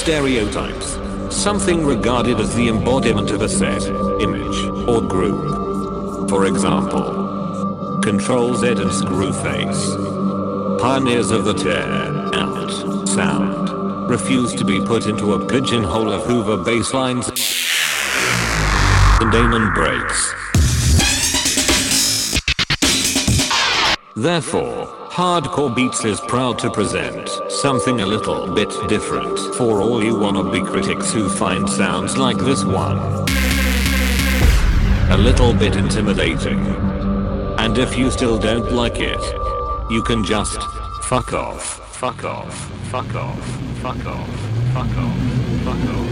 stereotypes. Something regarded as the embodiment of a set, image, or group. For example, Control Z and Screwface, pioneers of the tear out sound, refused to be put into a pigeonhole of Hoover bass lines and Damon breaks. Therefore, Hardcore Beats is proud to present something a little bit different for all you wannabe critics who find sounds like this one a little bit intimidating. And if you still don't like it, you can just fuck off, fuck off, fuck off, fuck off, fuck off, fuck off.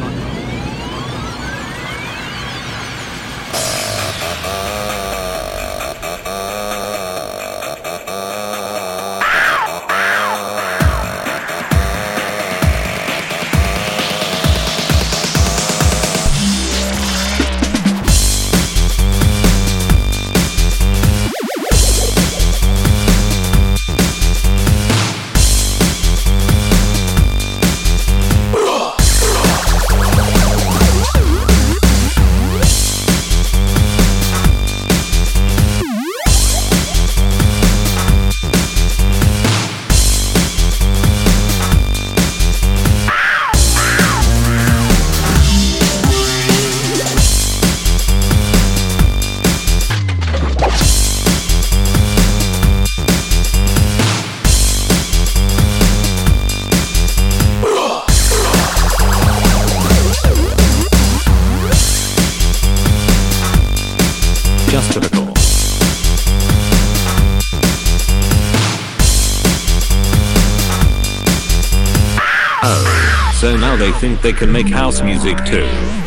So now they think they can make house music too.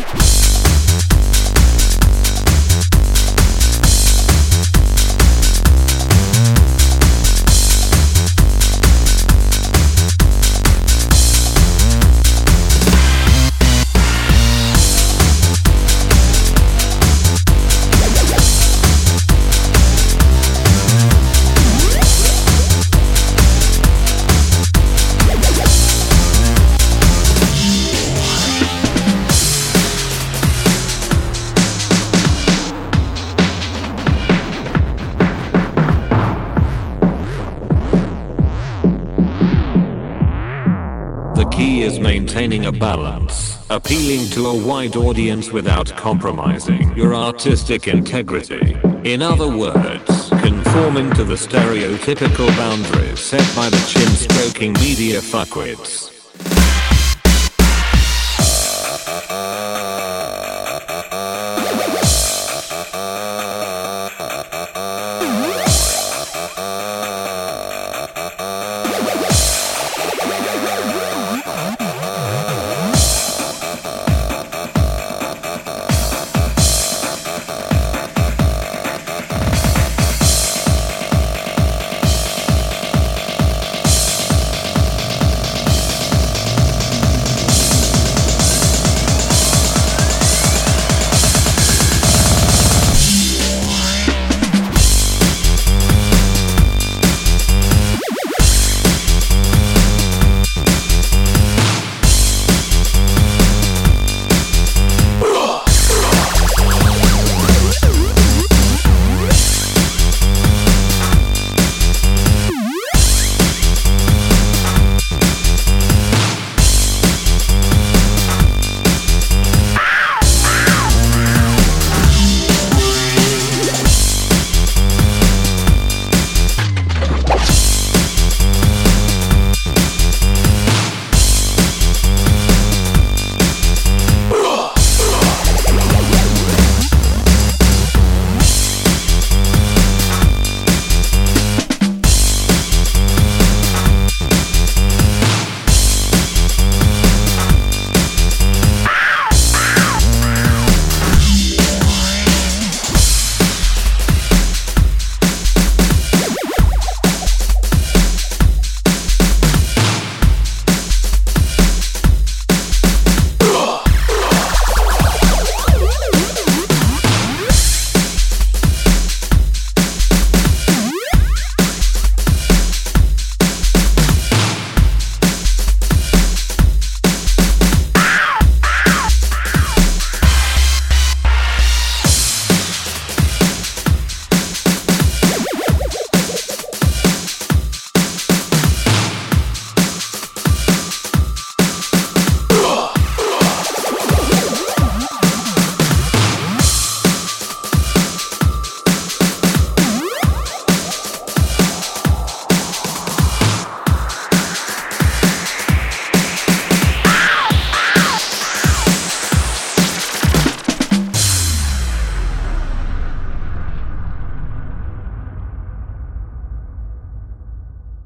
Key is maintaining a balance, appealing to a wide audience without compromising your artistic integrity. In other words, conforming to the stereotypical boundaries set by the chin-stroking media fuckwits.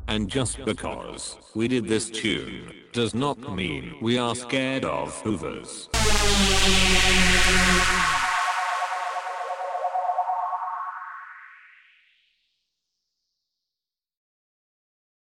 And just because we did this tune does not mean we are scared of Hoovers.